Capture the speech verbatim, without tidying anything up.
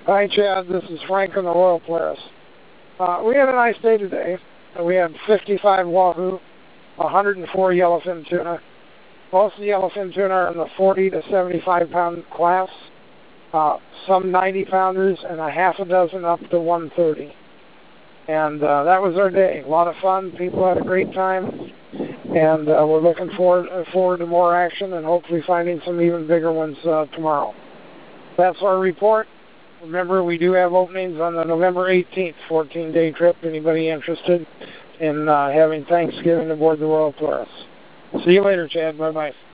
Hi, Chad. This is Frank in the Royal Polaris. Uh, we had a nice day today. We had fifty-five wahoo, one hundred four yellowfin tuna. Most of the yellowfin tuna are in the forty to seventy-five pound class. Uh, some ninety pounders and a half a dozen up to one thirty. And uh, that was our day. A lot of fun. People had a great time. And uh, we're looking forward, uh, forward to more action and hopefully finding some even bigger ones uh, tomorrow. That's our report. Remember, we do have openings on the November eighteenth fourteen day trip. Anybody interested in uh, having Thanksgiving aboard the Royal Polaris? See you later, Chad. Bye-bye.